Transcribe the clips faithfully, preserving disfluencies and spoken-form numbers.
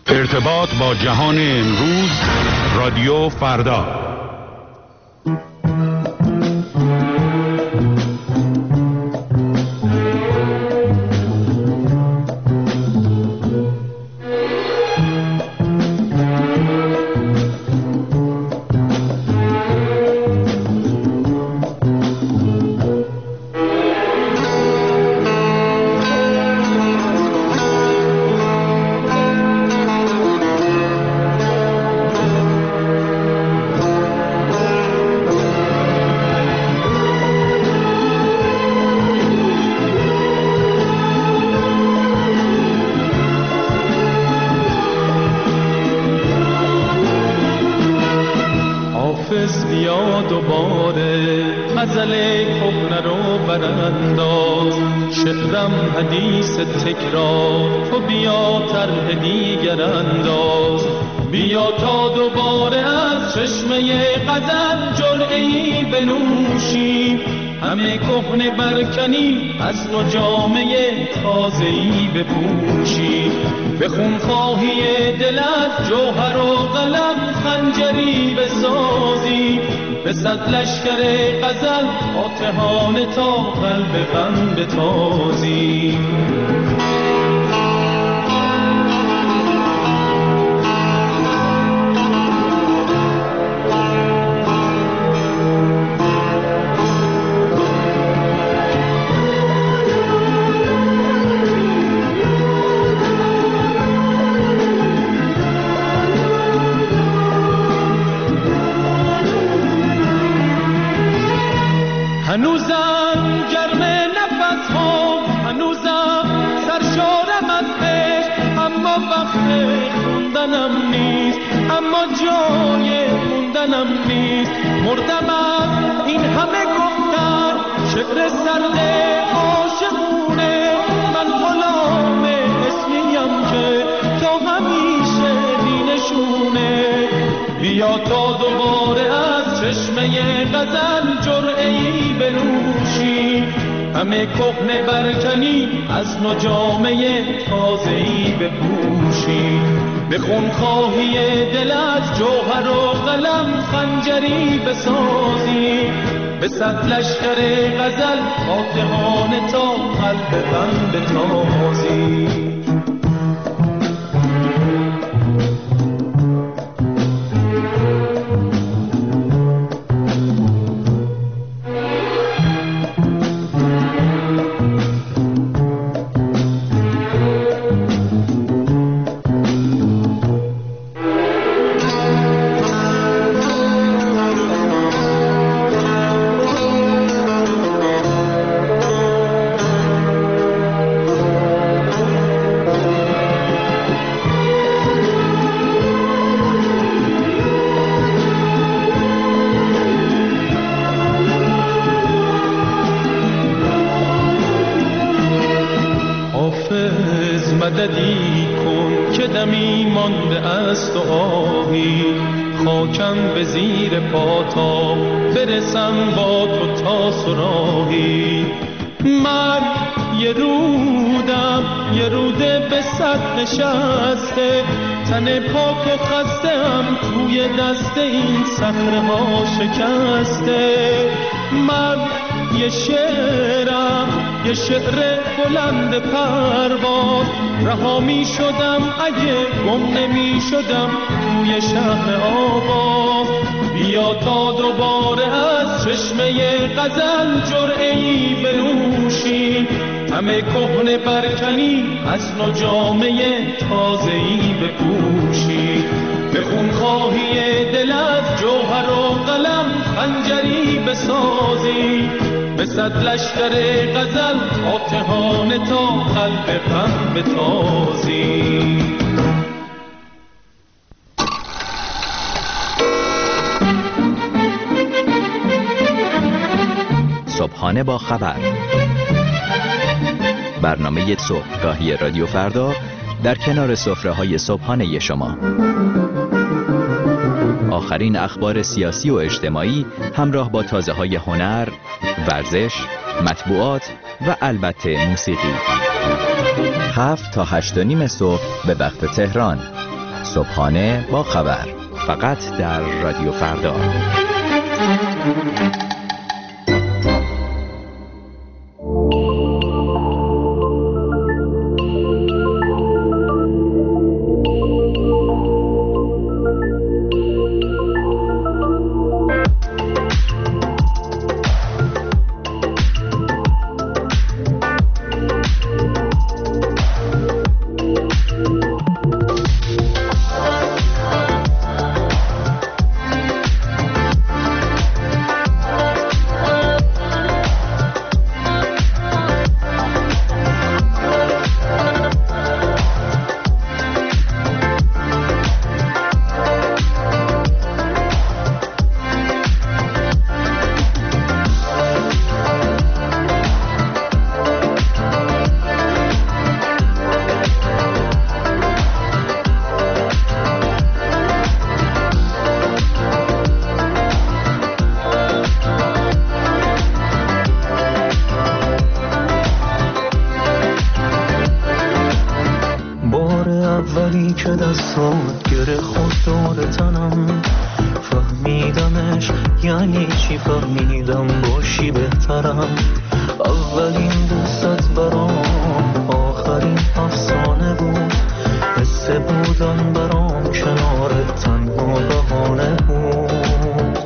ارتباط با جهان امروز، رادیو فردا. حدیث تکرار تو بیا طرح دیگر انداز، بیا تا دوباره از چشمه غزل جرعه‌ای بنوشیم، همه کهنه برکنی از نو جامه تازه‌ای بپوشیم، به خونخواهی دلت جوهر و قلم خنجری بسازیم، به صد لشکر غزل فاتحانه تا قلب غم بتازیم. هنوزم گرم نفس ها، هنوزم سرشارم از عشق، اما وقت خوندنم نیست، اما جای موندنم نیست، مردم از این همه گفتن شعر سرد عاشقونه، من غلام اسمیم که تا همیشه بینشونه، بیا تا دوباره از چشمه غزل جرعه‌ای بنوشی، همه کهنه برکنی از نو جامه تازه‌ای بپوشی، به خونخواهی دلت جوهر و قلم خنجری بسازی، به صد لشکر غزل فاتحانه تا قلب غم بتازی. مددی کن که دمی مانده است و آهی، خاکم به زیر پا تا برسم با تو تا سراهی، من یه رودم یه روده به صد نشسته، تن پاک و خسته‌ام توی دست این صخره ها شکسته، من یه شعرم یه شعر بلند پرواز، رها می شدم اگه گم نمی شدم توی شهر آواز، بیا تا دوباره از چشمه غزل جرعه‌ای بنوشی، همه کهنه برکنی از نو جامه تازه‌ای بپوشی، به خونخواهی دلت جوهر و قلم خنجری بسازی، به صد لشکر غزل فاتحانه تا قلب غم بتازی. صبحانه با خبر، برنامه صبحگاهی رادیو فردا در کنار سفره‌های صبحانه شما. آخرین اخبار سیاسی و اجتماعی همراه با تازه‌های هنر، ورزش، مطبوعات و البته موسیقی. هفت تا هشت و نیم صبح به وقت تهران. صبحانه با خبر، فقط در رادیو فردا. اولی که دستات گره خود دور تنم، فهمیدمش یعنی چی، فهمیدم باشی بهترم. اولین دوستت برام آخرین افسانه بود، حس بودن برام کنارت تنها بهانه بود.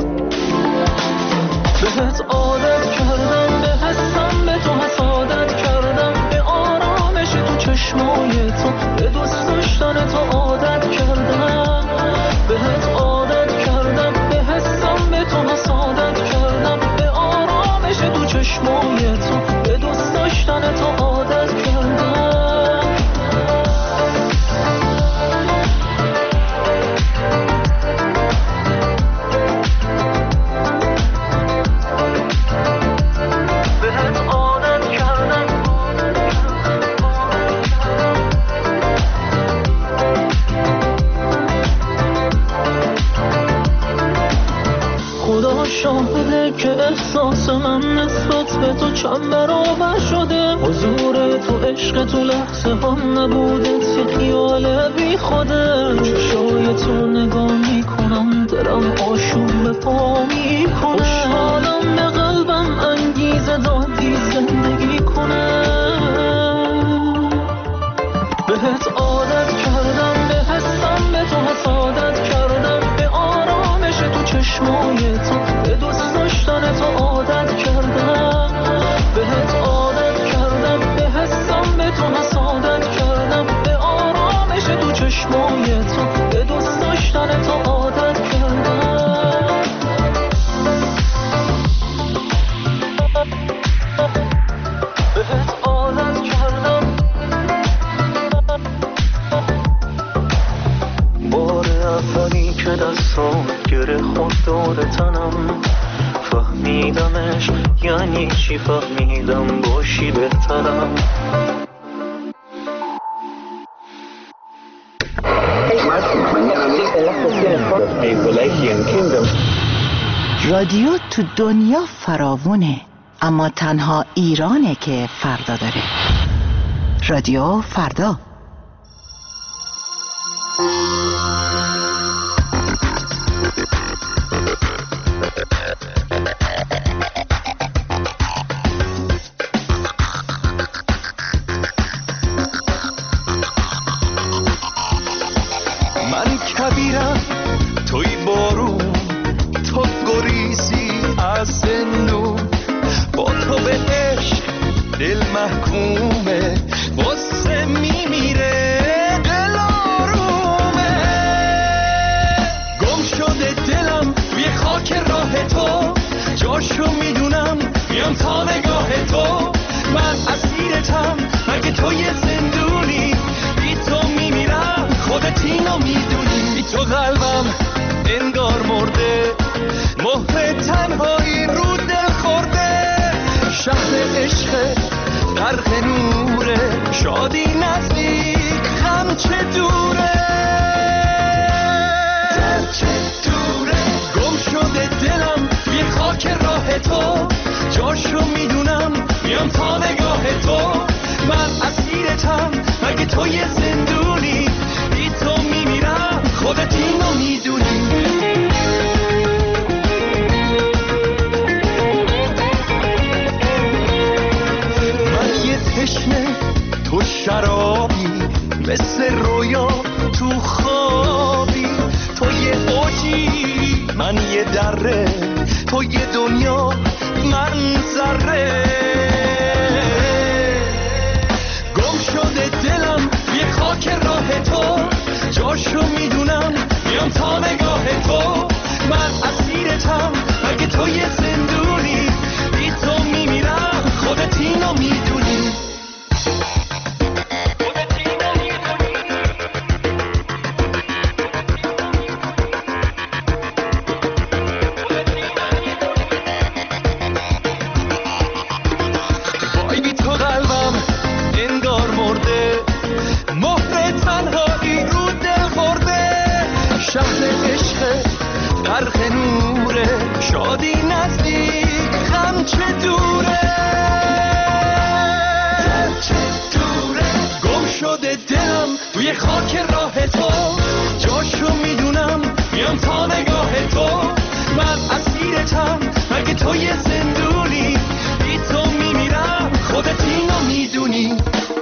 بهت عادت کردم، به حسم به تو حسادت کردم، به آرامش تو چشمای تو، به دوست داشتن تو عادت کردم. بهت عادت کردم، به حسم به تو حسادت کردم، به آرامش تو چشمای تو، به دوست داشتن تو عادت کردم. شاهده که احساس من نسبت به تو چند برابر شده. حضور تو عشق تو لحظه هم نبودت یه خیال بی خوده. چشای تو نگاه میکنم دلم آشوب به پا میکنه. خوشحالم به قلبم انگیزه دادی زندگی کنه. بهت عادت کردم، به حسم به تو حسادت کردم، به آرامش تو چشمای تو، به دوست داشتن تو عادت کردم. بهت عادت کردم، به حسم به تو حسادت کردم، به آرامش تو چشمای تو، به دوست داشتن تو عادت کردم. بهت عادت کردم. بار اولی که دستات گره خود دور تنم، فهمیدمش یعنی چی، فهمیدم باشی بهترم. رادیو تو دنیا فراوونه، اما تنها ایرانه که فردا داره. رادیو فردا. من کبیرم توی بارون، تو گریزی از زندون، با تو به عشق دل محکومه، واسه میمیره دل آرومه. گم شده دلم روی خاک راه تو، جاشو میدونم میام تا نگاه تو. من اسیرتم مگه تو یه زندونی، بی تو میمیرم خودت اینو میدونی. بی تو قلبم انگار مرده، مهر تنهایی رو دل خورده. شهر عشق غرق نوره، شادی نزدیک غم چه دوره، در چه دوره. گم شده دلم بی خاک راه تو، جاشو میدونم میام تا نگاه تو. من اسیرتم مگه تو یه زندونی، بی تو میمیرم مثل رویا تو خوابی، تو یه اوجی من یه دره، تو یه دنیا من ذره. گم شده دلم یه خاک راه تو، جاشو میدونم میام تا نگاه تو. من اسیرتم اگه تو یه زندونی، بی تو میمیرم خودت اینو میدونی. وای بی تو قلبم انگار مرده، مهر تنهایی رو دل خورده. شهر عشق غرق نوره، شادی نزدیک غم چه دوره، چه دوره. گم شده دلم روی خاک راه تو، جاشو میدونم میام تا نگاه تو. من اسیرتم مگه تو یه زندونی، بی تو میمیرم خودت اینو میدونی.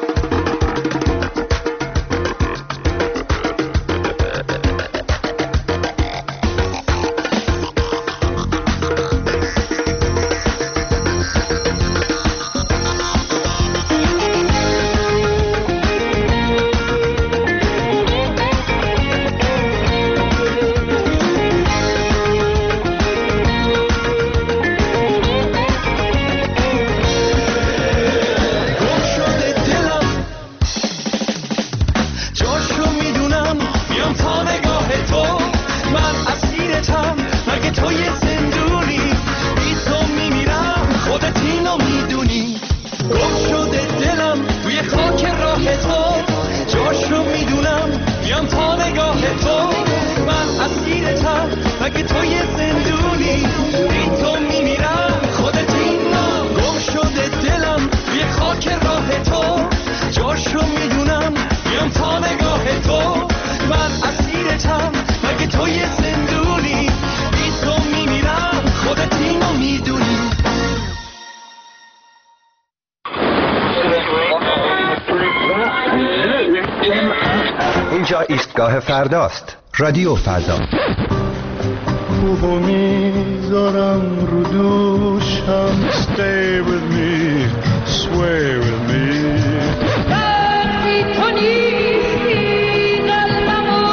اینجا ایستگاه فرداست. رادیو فردا. کوبو میذارم رو دوشم. Stay with me, sway with me. وقتی تو نیستی قلبمو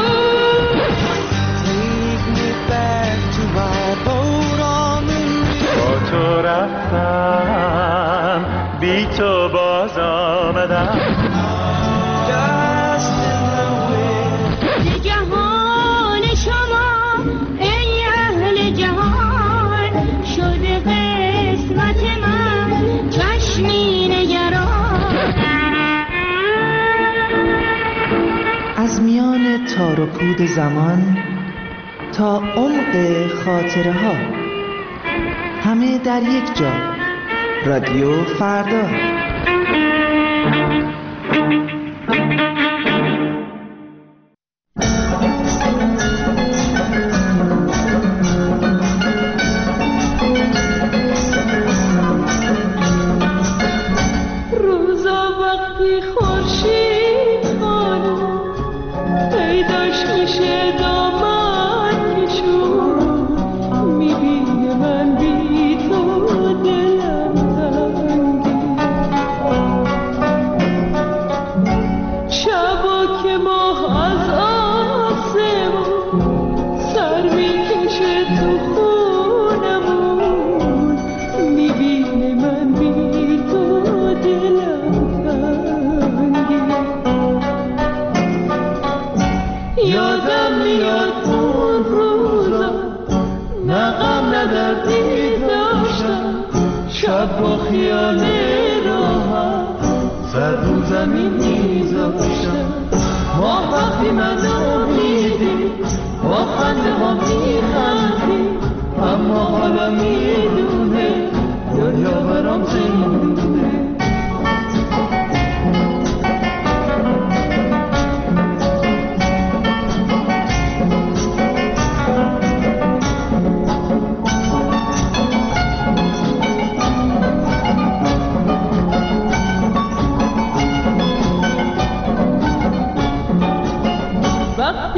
Take me back to my boat on the با تو رفتم، بی تو باز آمدم. از میان تار و پود زمان تا عمق خاطره ها، همه در یک جا. رادیو فردا.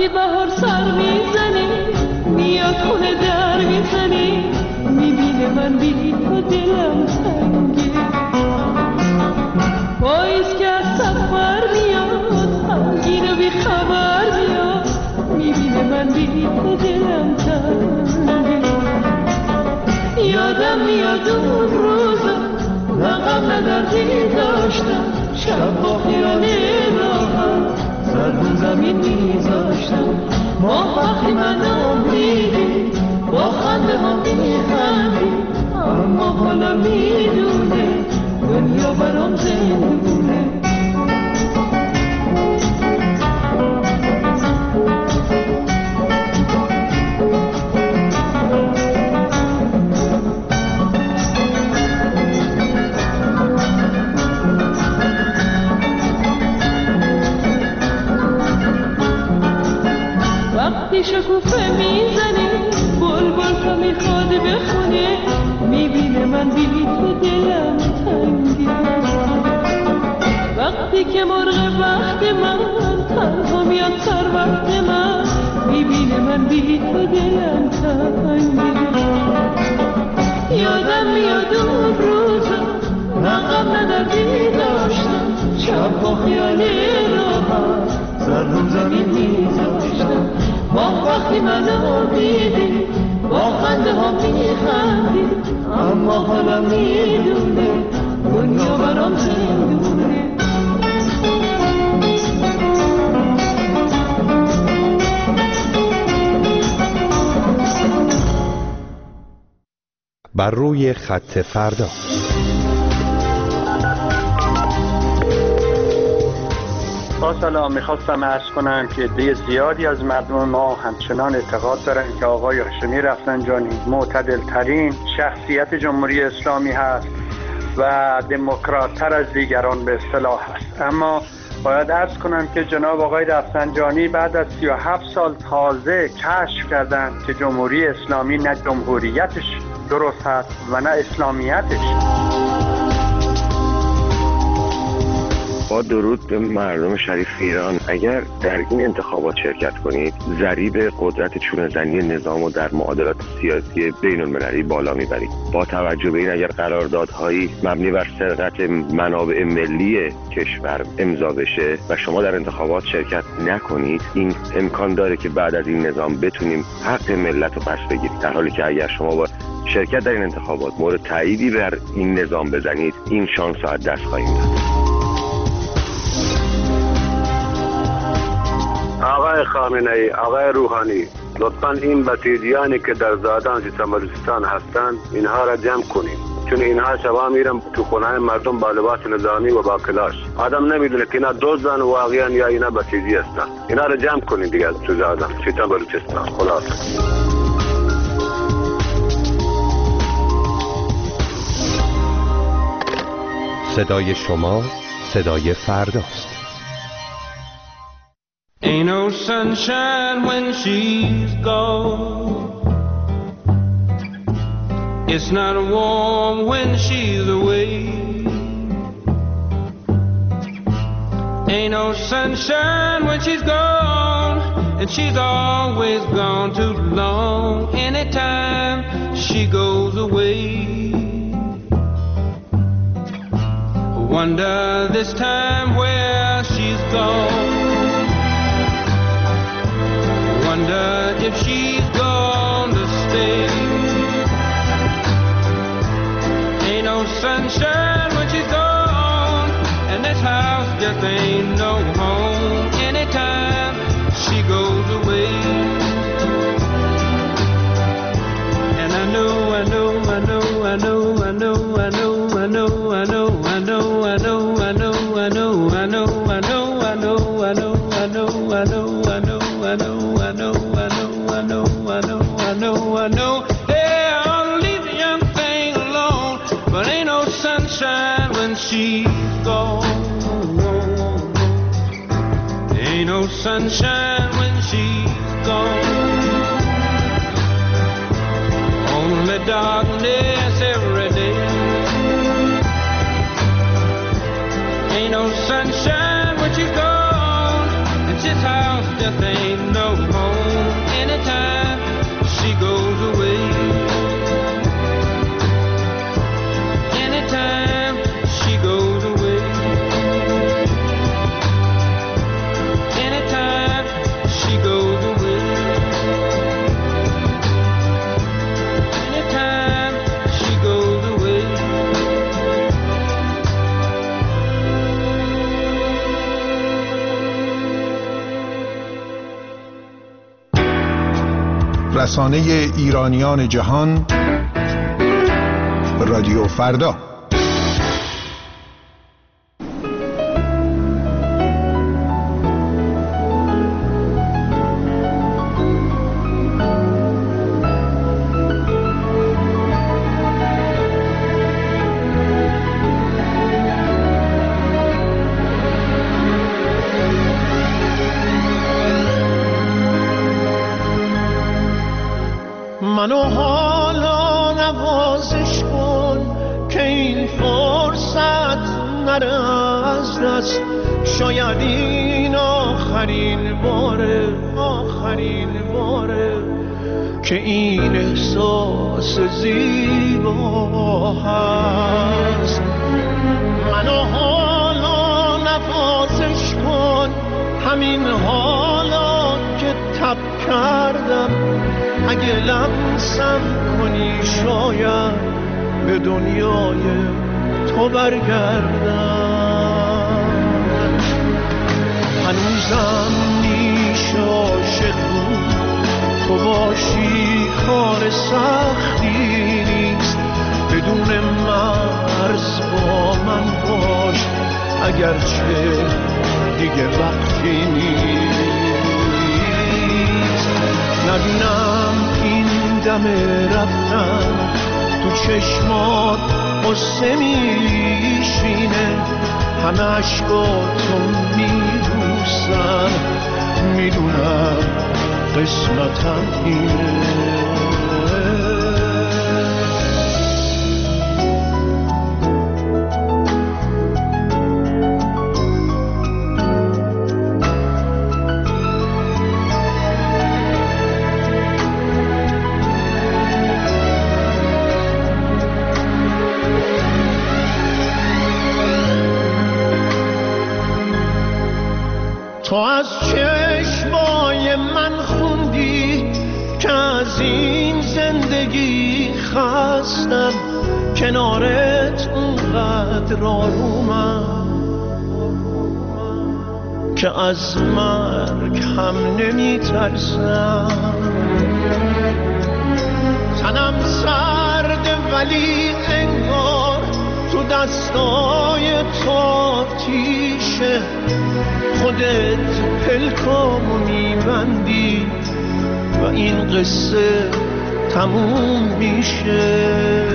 وقتی بهار سر میزنی میاد خونه در میزنی میبینه من بی تو دلم تنگه پاییز که از سفر میاد غمگین و بی خبر میاد میبینه من بی تو دلم تنگه یادم میاد اون روزا نه غم نه دردی داشتم شب با خیال راحت سر رو زمین میذاشتم ما وقتی من امیدی با خنده ها میخندی اما حالا میدونه دنیا برام زندونه وقتی شکوفه میزنی بلبل تو میخواد بخونه میبینه من بی تو دلم تنگه وقتی که مرغ وقت من تنها میاد سر وقت من میبینه من بی تو دلم تنگه یادم میاد اون روزا نه غم نه دردی داشتم شب با خیال راحت سر رو زمین میذاشتم ما وقتی من امیدی با خنده ها میخندی اما حالا میدونه دنیا برام زندونه بر روی خط فردا. با سلام، میخواستم عرض کنم که عده زیادی از مردم ما همچنان اعتقاد دارن که آقای هاشمی رفسنجانی معتدل ترین شخصیت جمهوری اسلامی هست و دموکرات تر از دیگران به اصطلاح هست. اما باید عرض کنم که جناب آقای رفسنجانی بعد از سی و هفت سال تازه کشف کردن که جمهوری اسلامی نه جمهوریتش درست هست و نه اسلامیتش. با درود به مردم شریف ایران، اگر در این انتخابات شرکت کنید ضریب قدرت چونه‌زنی نظام و در معادلات سیاسی بین المللی بالا میبرید. با توجه به این اگر قراردادهایی مبنی بر سرقت منابع ملی کشور امضا بشه و شما در انتخابات شرکت نکنید، این امکان داره که بعد از این نظام بتونیم حق ملت رو پس بگیرید، در حالی که اگر شما با شرکت در این انتخابات مورد تاییدی بر این نظام بزنید این شانس رو از دست خواهیم داد. آقای خامنه‌ای، آقای روحانی، لطفاً این بسیجیانی که در زادان سیستان بلوچستان هستند اینها را جمع کنید، چون اینها شبا میرن تو خونه مردم با لباس نظامی و با کلاش. آدم نمیدونه که اینا دزدن واقعا یا اینا بسیجی هستن. اینا را جمع کنید دیگه تو زادان سیستان بلوچستان. خلاص صدای شما صدای فرداست. Ain't no sunshine when she's gone. It's not warm when she's away. Ain't no sunshine when she's gone, and she's always gone too long. Anytime she goes away, wonder this time where she's gone. Wonder if she's gone to stay. Ain't no sunshine when she's gone, and this house just ain't no home. Anytime she goes away, and I know, I know, I know, I know, I know, I know, I know, I know, I know, I know, I know, I know, I know, I know, I know, I know, I know, I know, I know, I know. I know, I know, I know, I know, I know, I know. Hey, I'll leave the young thing alone, but ain't no sunshine when she's gone. Ain't no sunshine when she's gone. Only darkness every day. Ain't no sunshine when she's gone, and this house just ain't no go home anytime she goes away. Anytime she goes away. Anytime she goes away. Anytime she goes away. رسانه ایرانیان جهان، رادیو فردا. منو حالا نوازش کن که این فرصت نره از دست. شاید این آخرین باره، آخرین باره که این احساس زیبا هست. منو حالا نوازش کن، همین حالا که تب کردم. اگه لمسم کنی شاید به دنیای تو برگردم. هنوزم میشه عاشق بود تو باشی، کار سختی نیست. بدون مرز با من باش، اگرچه دیگه وقتی نیست. نبینم این دم رفتن تو چشمات قصه میشینه. همه عشقاتو میبوسن، میدونم قسمتم اینه. تو از چشمای من خوندی که از این زندگی خستم. کنارت اونقدر آرومم که از مرگ هم نمی ترسم. تنم سرده ولی انگار تو دستای تو آتیشه. خودت پلکامو میبندی و این قصه تموم میشه.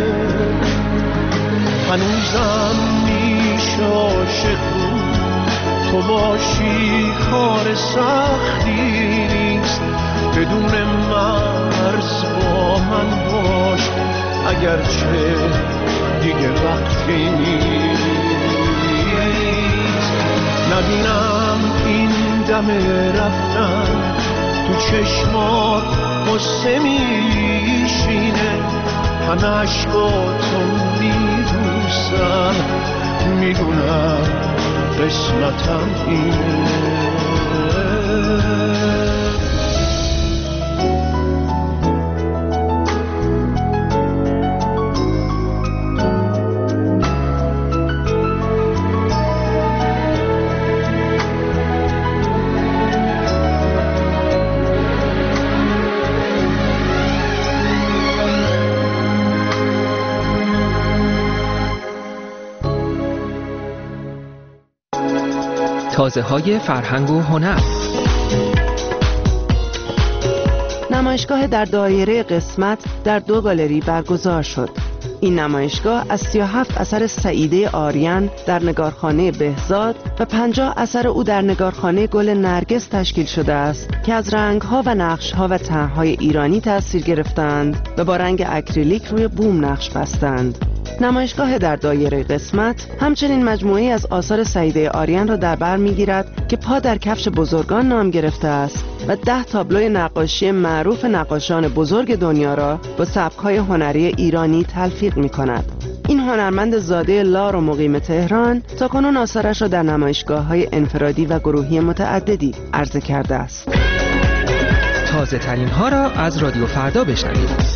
هنوزم میشه عاشق بود تو باشی، کار سختی نیست. بدون مرز با من باش، اگرچه دیگه وقتی نیست. نبینم این دم رفتن تو چشمات قصه میشینه. همه عشقاتو میبوسن، میدونم قسمتم اینه. تازه‌های فرهنگ و هنر. نمایشگاه در دایره قسمت در دو گالری برگزار شد. این نمایشگاه از سی و هفت اثر سعیده آریان در نگارخانه بهزاد و پنجاه اثر او در نگارخانه گل نرگس تشکیل شده است که از رنگ‌ها و نقش‌ها و طرح‌های ایرانی تأثیر گرفتند و با رنگ اکریلیک روی بوم نقش بستند. نمایشگاه در دایره قسمت همچنین مجموعه‌ای از آثار سعیده آریان را در بر می‌گیرد که پا در کفش بزرگان نام گرفته است و ده تابلوی نقاشی معروف نقاشان بزرگ دنیا را با سبک‌های هنری ایرانی تلفیق می‌کند. این هنرمند زاده لار و مقیم تهران تاکنون آثارش را در نمایشگاه‌های انفرادی و گروهی متعددی عرضه کرده است. تازه ترین ها را از رادیو فردا بشنوید.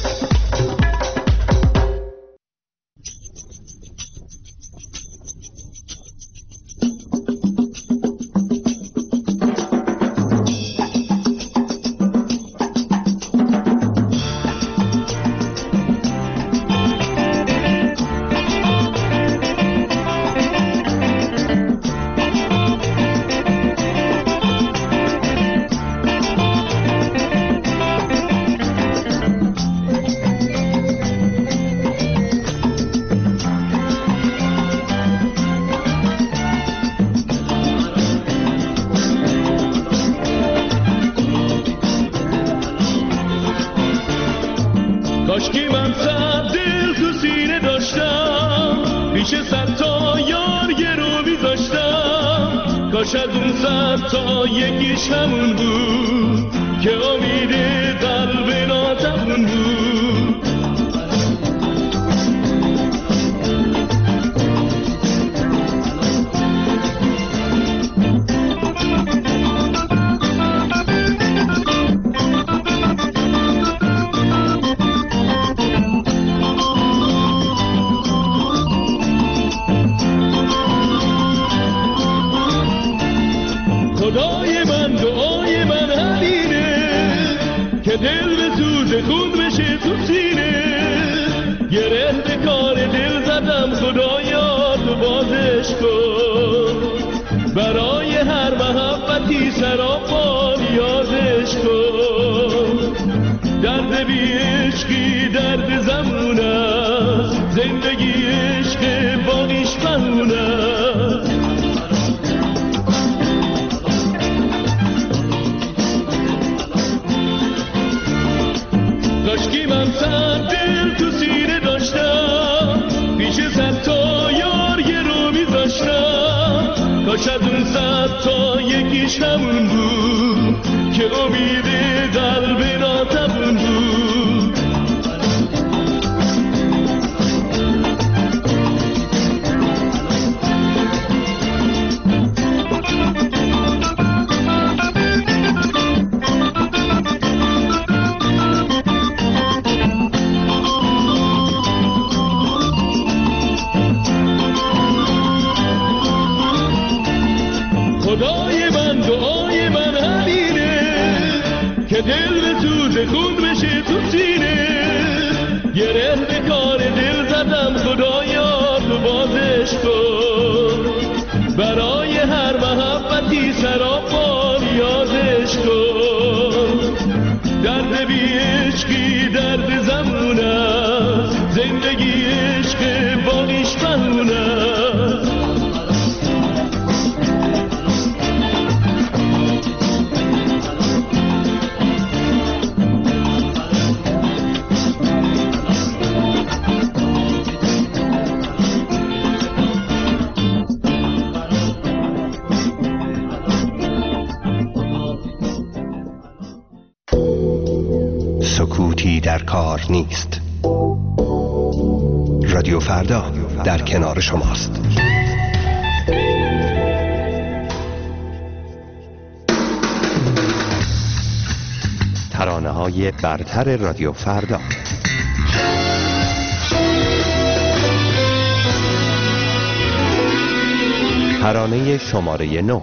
کاشکی من صد دل تو سینه داشتم، پیش صد تا یار گرو میذاشتم. کاش از اون صد تا یکیش همون بود که امید قلب ناتمون بود. خدای من دعای من همینه که دل به سوز خون بشه تو سینه. گره به کار دل زدم خدایا تو بازش کن، برای هر محبتی سراپا یادش کن. درد بی عشقی درد زمون است، زندگی عشق باقیش فهمون است. کاشکی من صد دل تو سینه داشتم، پیش صد تا یار گرو میذاشتم. کاش از اون صد تا یکیش همون بود که امید قلب ناتمون بود. خدای من دعای من همینه که دل به سوز خون بشه تو سینه. گره به کار دل زدم خدایا تو بازش کن، برای هر محبتی سراپا یادش کن. درد بی عشقی درد زمون است، زندگی عشق باقیش فهمون است. سکوتی در کار نیست. رادیو فردا در کنار شماست. ترانه‌های برتر رادیو فردا. ترانه شماره نه.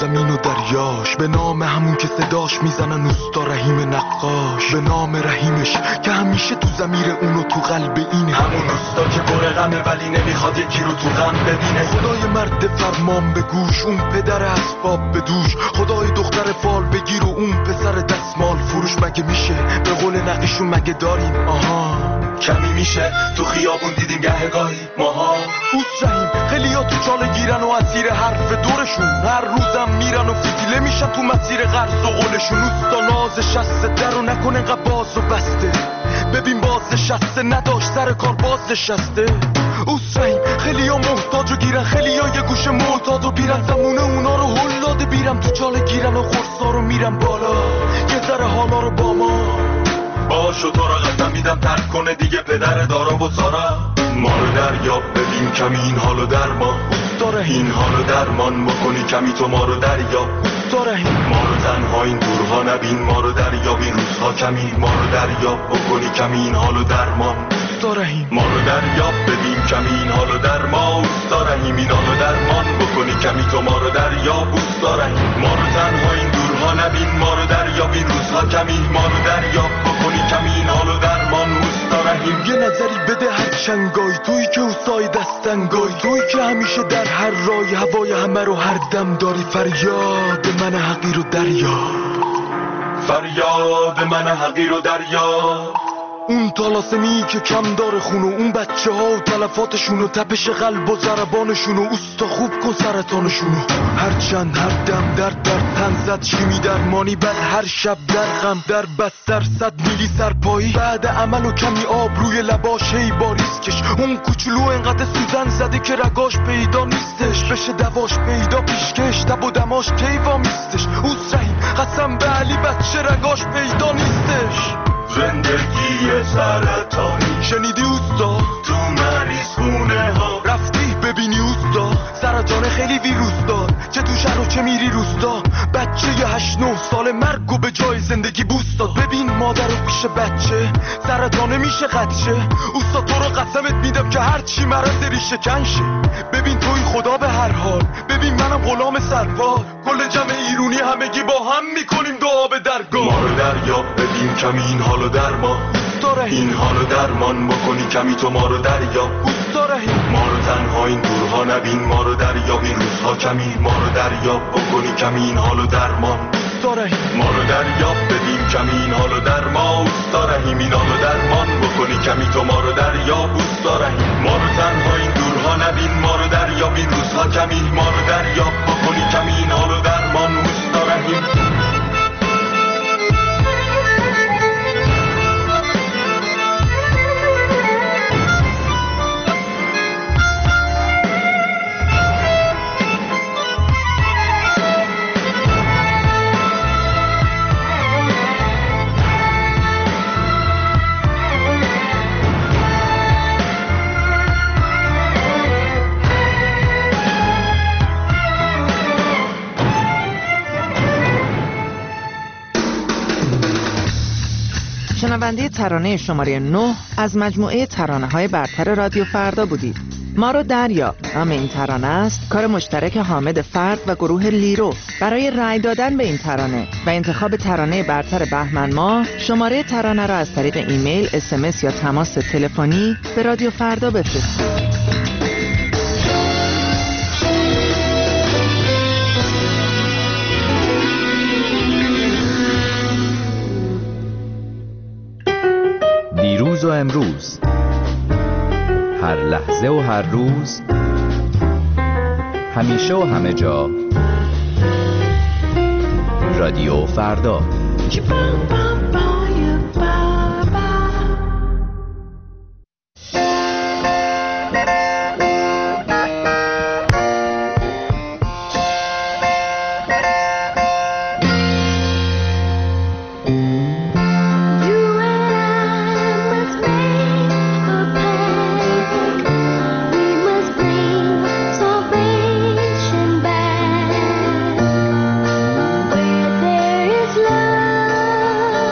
زمین و دریاش، به نام همون که صداش میزنن اوستا رحیم نقاش، به نام رحیمش که همیشه تو ضمیر اونو تو قلب اینه، همون اوستا که پر غمه ولی نمیخواد یکی رو تو غم ببینه. خدای مرد فرمان به گوش، اون پدر اسباب به دوش، خدای دختر فال بگیر و اون پسر دستمال فروش. مگه میشه به قول نقیشون مگه داریم آها کمی میشه تو خیابون دیدیم گهگاهی ماها. اوست رحیم خیلی ها تو چاله گیرن و اسیر حرف دورشون، هر روزم میرن و فتیله میشن تو مسیر قرض و قولشون. اوستا ناز شسته در و نکن انقدر باز و بسته، ببین باز شسته نداشت سر کار باز نشسته. اوست رحیم خیلی ها محتاج و گیرن، خیلی ها یه گوشه معتاد و بیرن، زمونه اونا رو هل داده بیرم تو چاله گیرن و خورسا رو میرن بالا یه ذره حالا رو با ما باشو. تو را قسم میدم ترک کنه دیگه پدر دارا و سارا. ما رو دریاب ببین کمی این حالو درمان، داره این حالو درمان بکنی کمی تو ما رو دریاب. داره ما رو تنها این دورها نبین، ما رو دریاب این روزها کمی، ما رو دریاب بکنی کمی این حالو درمان. داره ما رو دریاب ببین کمی این حالو درمان، داره این حالو درمان بکنی کمی تو ما رو دریاب. داره ما رو تنها این دورها نبین، ما رو دریاب این روزها کمی، ما رو دریاب بکنی کمی این حالو درمان. داریم یه نظری بده هر چنگای، توی که اوستای دستنگای، توی که همیشه در هر رای هوای همه رو هر دم داری. فریاد من حقیر و دریا، فریاد من حقیر و دریا. اون طلاسمی که کم داره خونو، اون بچه ها و تلفاتشونو، تپش قلب و ضربانشونو، اوستا خوب کن سرطانشونو. هر چند هر دم در در تن زد شیمی درمانی، بعد هر شب در غم در بستر صد میلی سرپایی، بعد عمل و کمی آب روی لباش هی باریز کش. اون کوچولو انقدر سوزن زده که رگاش پیدا نیستش، بشه دواش پیدا پیشکش تب و دماش کیوا میستش. اوست رحیم قسم به علی بچه رگاش پیدا نیستش. زندگی سرطانی شنیدی اوستا تو مریض خونه ها رفتی ببینی اوستا، سرطان خیلی ویروس دار، چه تو شهر و چه میری روستا. بچه یه هشت نه سال مرگ و به جای زندگی بوست داد. ببین مادر رو پیش بچه سرطانه میشه قدشه. اوستا تو رو قسمت میدم که هر چی مرض ریشه کنشه. ببین توی خدا به هر حال، ببین منم غلام سرپال، کل جمع ایرونی همگی با هم میکنیم دعا به درگاه. ما رو دریاب ببین کمی این حالو درمان، داره این حالو درمان بکنی کمی تو ما رو دریاب. داره ما رو تنها این دورها نبین، ما رو دریاب این روزها کمی، ما رو دریاب بکنی کمی این حالو درمان. داره ما رو دریاب ببین کمی این حالو درمان، داره این حالو درمان بکنی کمی تو ما رو دریاب. داره ما رو تنها این دورها نبین، ما رو دریاب این روزها کمی، ما رو دریاب بکنی کمی این حالو درمان. داره شنونده ترانه شماره نه از مجموعه ترانه‌های برتر رادیو فردا بودید. ما رو دریا نام این ترانه است، کار مشترک حامد فرد و گروه لیرو. برای رأی دادن به این ترانه و انتخاب ترانه برتر بهمن ماه، شماره ترانه را از طریق ایمیل، اس ام اس یا تماس تلفنی به رادیو فردا بفرستید. دیروز و امروز، هر لحظه و هر روز، همیشه و همه جا، رادیو فردا. Where there is love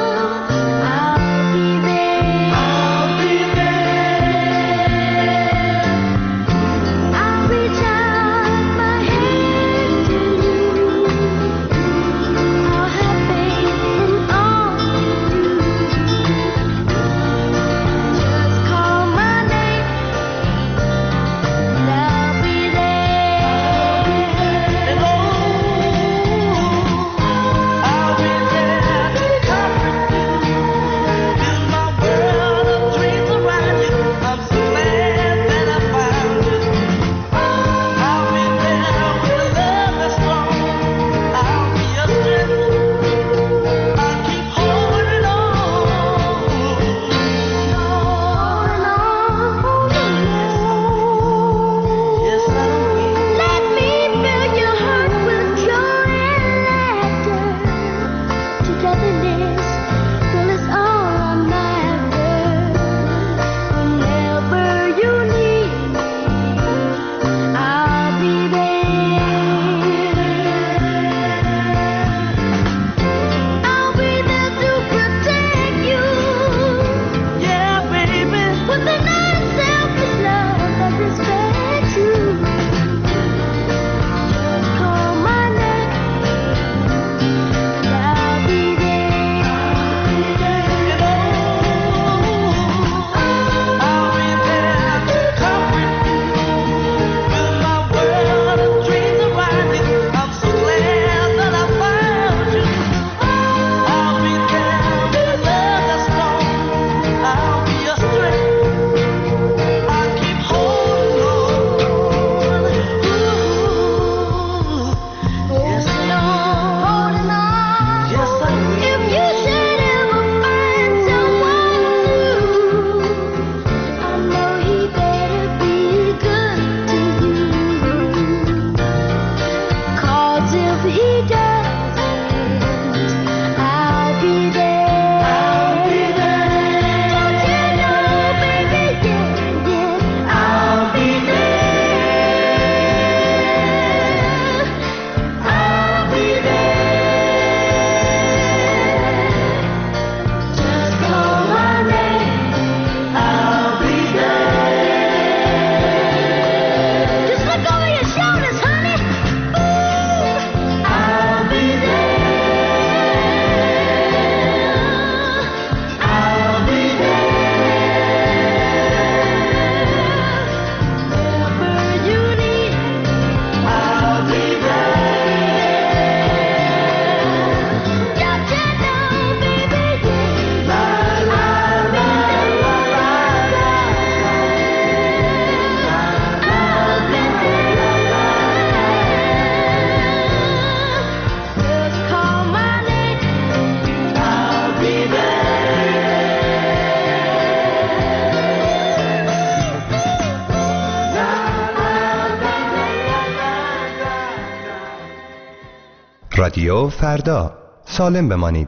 رادیو فردا، سالم بمانید.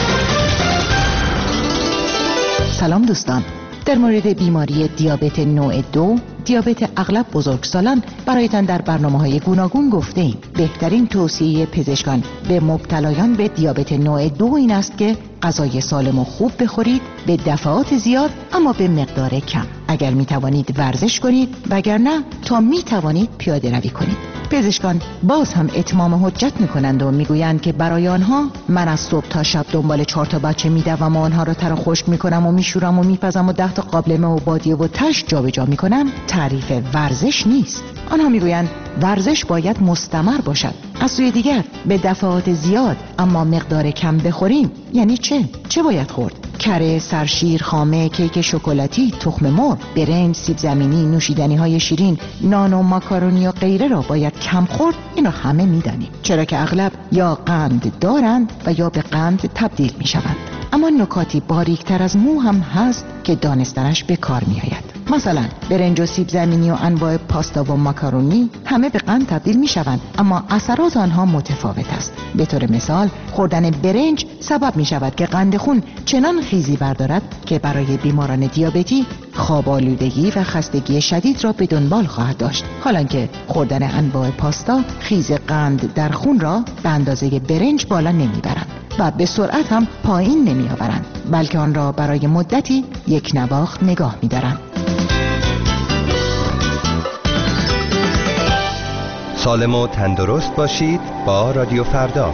سلام دوستان، در مورد بیماری دیابت نوع دو، دیابت اغلب بزرگسالان، برایتان در برنامه‌های گوناگون گفته ایم. بهترین توصیه پزشکان به مبتلایان به دیابت نوع دو این است که غذای سالم و خوب بخورید، به دفعات زیاد اما به مقدار کم. اگر می توانید ورزش کنید، وگرنه تا می توانید پیاده روی کنید. پزشکان باز هم اتمام حجت میکنند و میگویند که برای آنها من از صبح تا شب دنبال چهار تا بچه میدوم و آنها را تر و خشک میکنم و میشورم و میپزم و ده تا قابلمه و بادیه و تش جابجا میکنم تعریف ورزش نیست. آنها میگویند ورزش باید مستمر باشد. از سوی دیگر به دفعات زیاد اما مقدار کم بخوریم یعنی چه؟ چه باید خورد؟ کره، سرشیر، خامه، کیک شکلاتی، تخم مرغ، برنج، سیب زمینی، نوشیدنی های شیرین، نان و ماکارونی و غیره را باید کم خورد. اینو همه میدانیم، چرا که اغلب یا قند دارند و یا به قند تبدیل میشوند. اما نکاتی باریکتر از مو هم هست که دانستنش به کار می آید. مثلا برنج و سیب زمینی و انواع پاستا و ماکارونی همه به قند تبدیل می شوند، اما اثرات آنها متفاوت است. به طور مثال خوردن برنج سبب می شود که قند خون چنان خیزی بردارد که برای بیماران دیابتی خواب آلودگی و خستگی شدید را به دنبال خواهد داشت، حالا که خوردن انواع پاستا خیز قند در خون را به اندازه برنج بالا نمی برند و به سرعت هم پایین نمی آورند، بلکه آن را برای مدتی یک نواخت نگاه می دارند. سالم و تندرست باشید با رادیو فردا.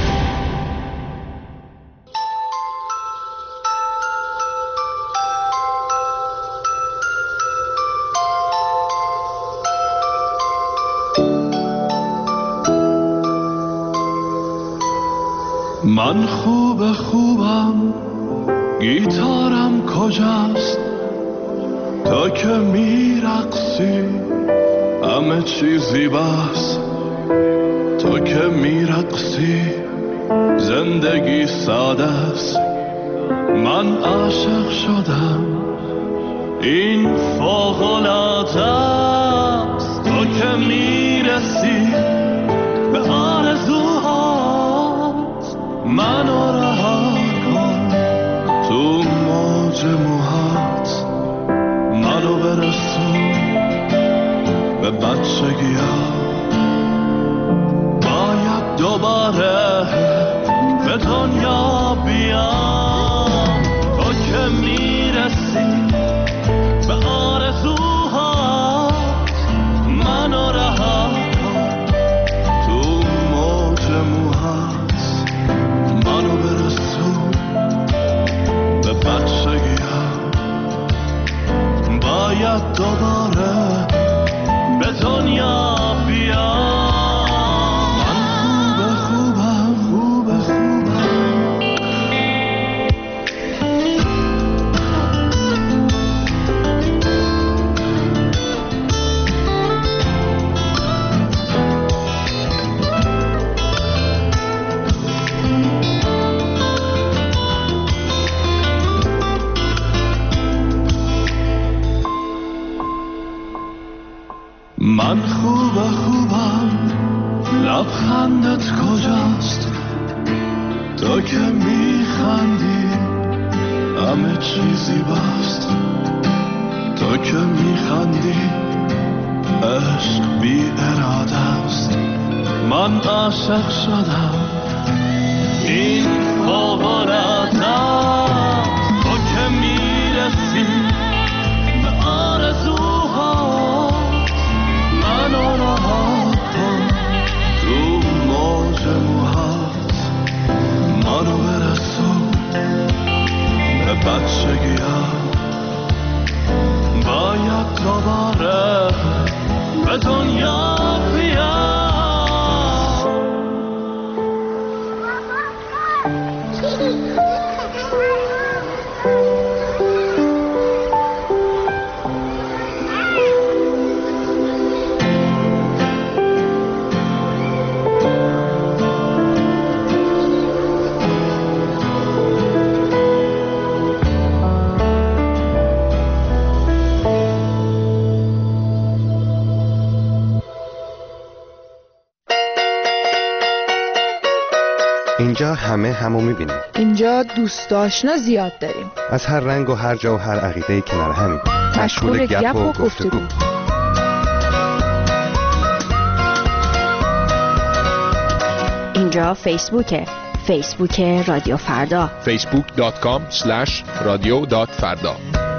من خوب خوبم، گیتارم کجاست؟ تا که میرقصی همه چیزی بس. تا که میرقصی زندگی ساده است. من عاشق شدم، این فوق‌العاده است. تا که میرسی به آرزوهات منو رها کن، تو موج موهات منو برسون به بچگی ها. باید دوباره به دنیا بیام. تو که میرسی به آرزوهات منو رها کن، تو موج موهات منو برسون به بچگی ها. باید دوباره به دنیا بیام. من خوب خوبم، خوب خوبم. من خوب خوبم، لبخندت کجاست؟ تو که میخندی همه چیزی بست. تو که میخندی عشق بی اراده است. من عاشق شدم، این فوق‌العاده است. تو که میرسی به آرزوهات منو رها کن، تو موج موهات منو برسون به بچگی ها. باید دوباره به دنیا بیام. اینجا همه همو میبینیم. اینجا دوست آشنا زیاد داریم. از هر رنگ و هر جا و هر عقیده‌ای کنار همیم. مشغول گپ و گفتگو. اینجا فیسبوکه. فیسبوک رادیو فردا. فیسبوک دات کام اسلش رادیو دات فردا.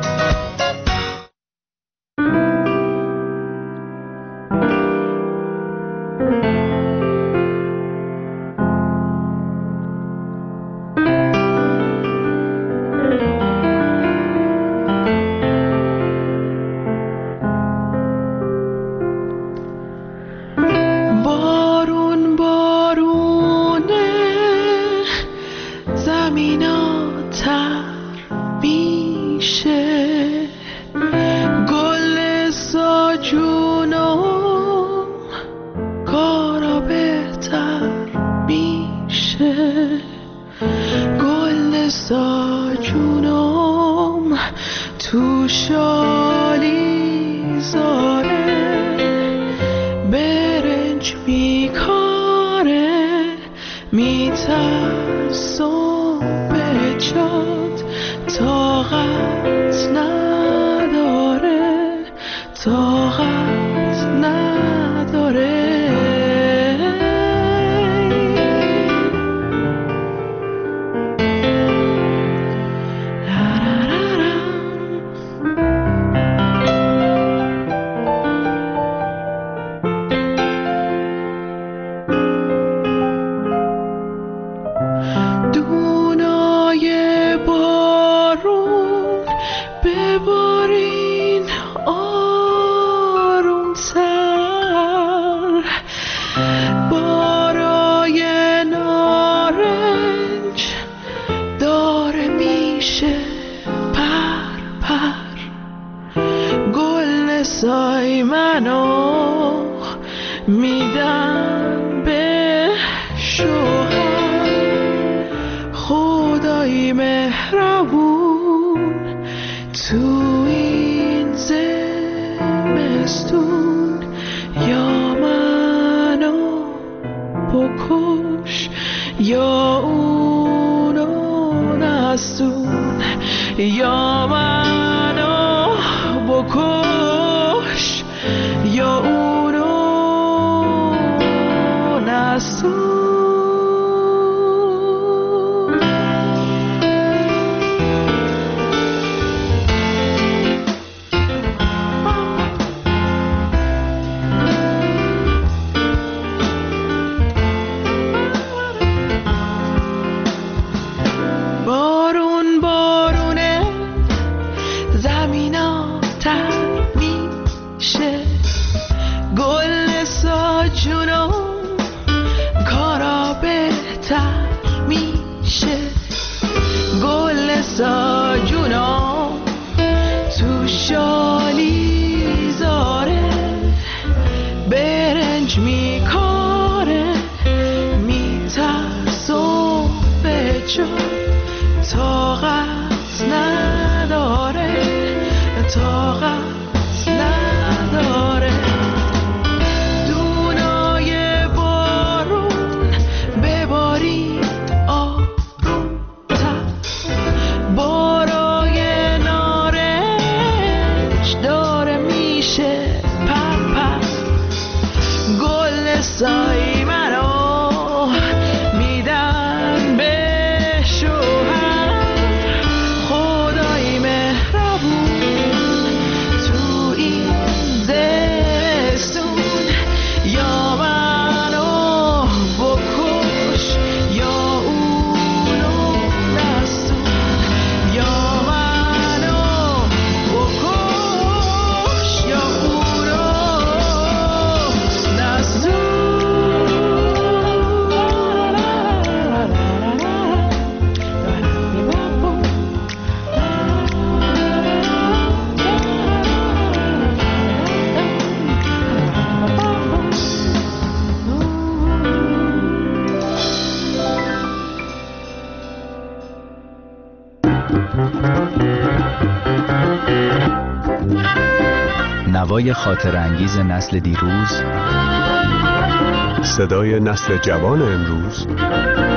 نوای خاطر انگیز نسل دیروز، صدای نسل جوان امروز،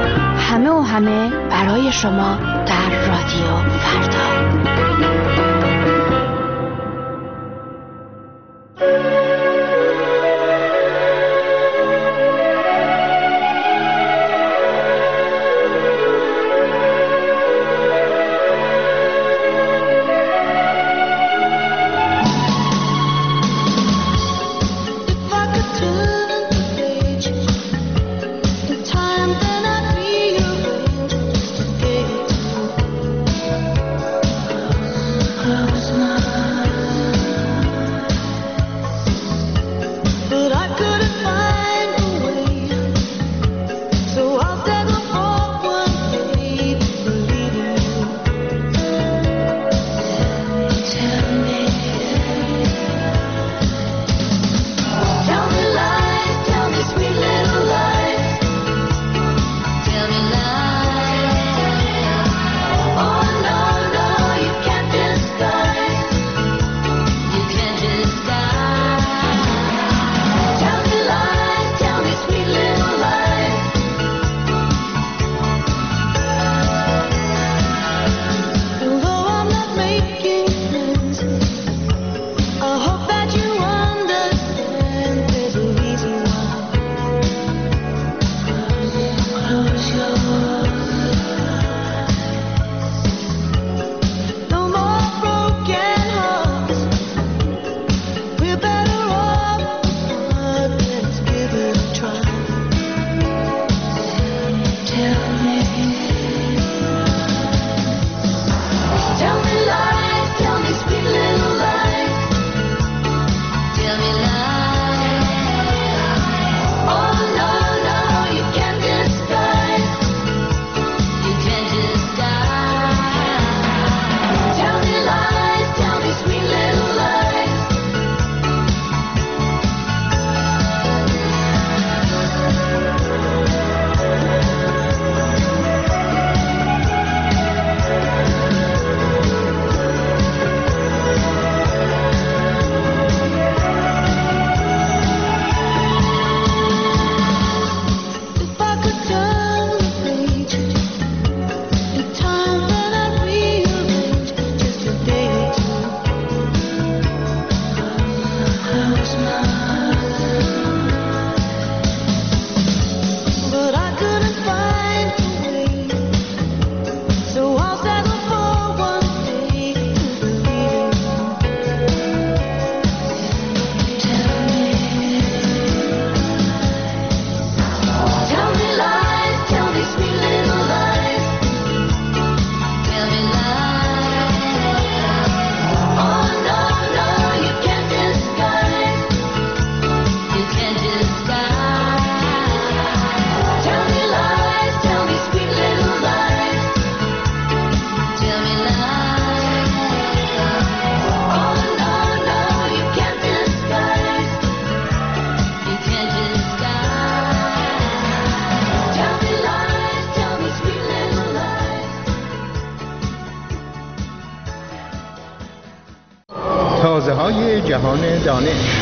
همه و همه برای شما در رادیو فردا. تازه های جهان دانش.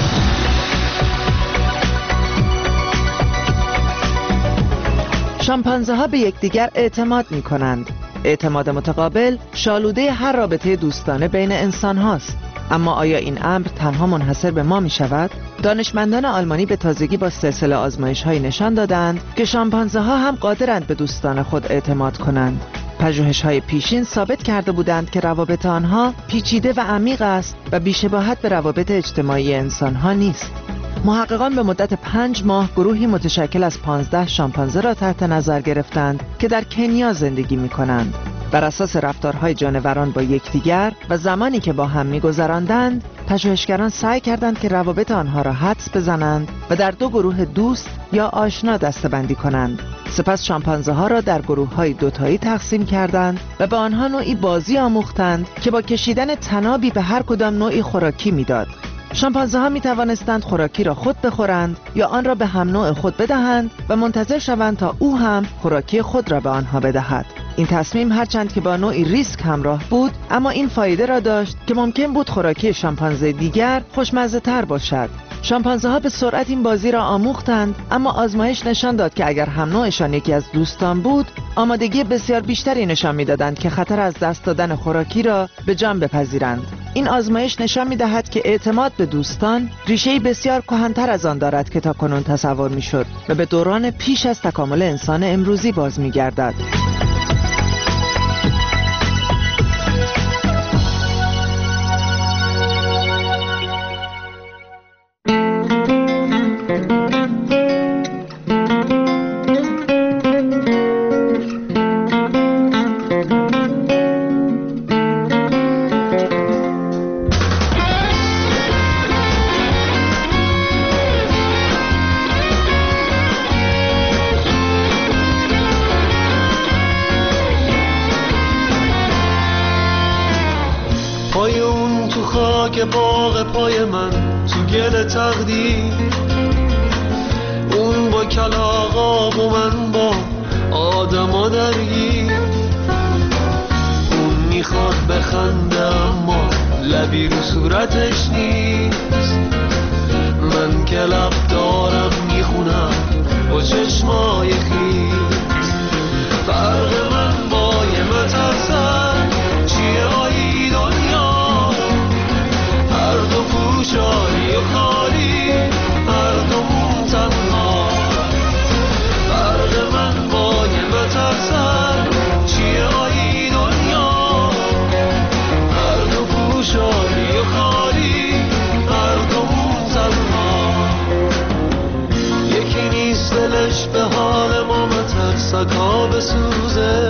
شامپانزه ها به یکدیگر اعتماد می کنند. اعتماد متقابل شالوده هر رابطه دوستانه بین انسان هاست. اما آیا این امر تنها منحصر به ما می شود؟ دانشمندان آلمانی به تازگی با سلسله آزمایش های نشان دادند که شامپانزه ها هم قادرند به دوستان خود اعتماد کنند. پژوهش‌های پیشین ثابت کرده بودند که روابط آنها پیچیده و عمیق است و بی‌شباهت به روابط اجتماعی انسان‌ها نیست. محققان به مدت پنج ماه گروهی متشکل از پانزده شامپانزه را تحت نظر گرفتند که در کنیا زندگی می‌کنند. بر اساس رفتارهای جانوران با یکدیگر و زمانی که با هم می‌گذراندند، پژوهشگران سعی کردند که روابط آنها را حدس بزنند و در دو گروه دوست یا آشنا دسته‌بندی کنند. سپس شامپانزه ها را در گروه های دوتایی تقسیم کردند و به آنها نوعی بازی آموختند که با کشیدن تنابی به هر کدام نوعی خوراکی میداد. شامپانزه ها می توانستند خوراکی را خود بخورند یا آن را به هم نوع خود بدهند و منتظر شوند تا او هم خوراکی خود را به آنها بدهد. این تصمیم هرچند که با نوعی ریسک همراه بود، اما این فایده را داشت که ممکن بود خوراکی شامپانزه دیگر خوشمزه تر باشد. شامپانزه ها به سرعت این بازی را آموختند، اما آزمایش نشان داد که اگر هم نوعشان یکی از دوستان بود، آمادگی بسیار بیشتری نشان می‌دادند که خطر از دست دادن خوراکی را به جان بپذیرند. این آزمایش نشان می‌دهد که اعتماد به دوستان ریشه‌ای بسیار کهن‌تر از آن دارد که تاکنون تصور می‌شد و به دوران پیش از تکامل انسان امروزی باز می‌گردد. که باغ پای من تو گل تقدیر، اون با کلاغا و من با آدما درگیر. اون میخواد بخنده اما لبی رو صورتش نیست. من که لب دارم میخونم با چشمای خیس. فرق من با یه مترسن چیه آیی دنیا؟ هر دو پوشانی و خالی، هر دومون تنها. فرق من با یه مترسن چیه آیی دنیا؟ هر دو پوشانی و خالی، هر دومون تنها. یکی نیست دلش به حال ما مترسکا بسوزه،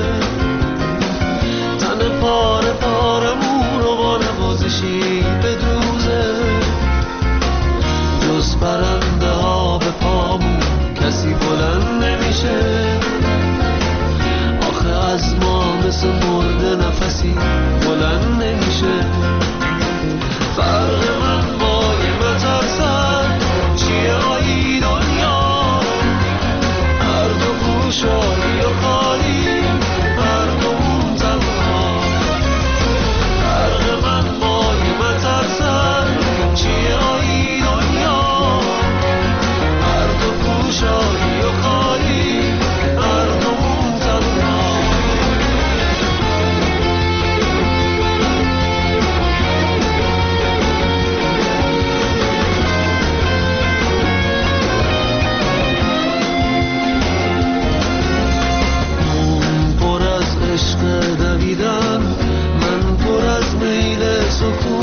تن پاره پارمون رو با نوازشی بدوزه. جز پرنده ها به پامون کسی بلند نمیشه. آخه از ما مثل مرده نفسی بلند نمیشه. فرق من با یه مترسن چیه آیی دنیا؟ هر دو پوشانی و خالی، هر دومون تنها. فرق من با یه مترسن چیه آیی دنیا؟ هر دو پوشانی و خالی، هر دومون تنها. اون پر از عشق دویدن، من پر از میل سکون.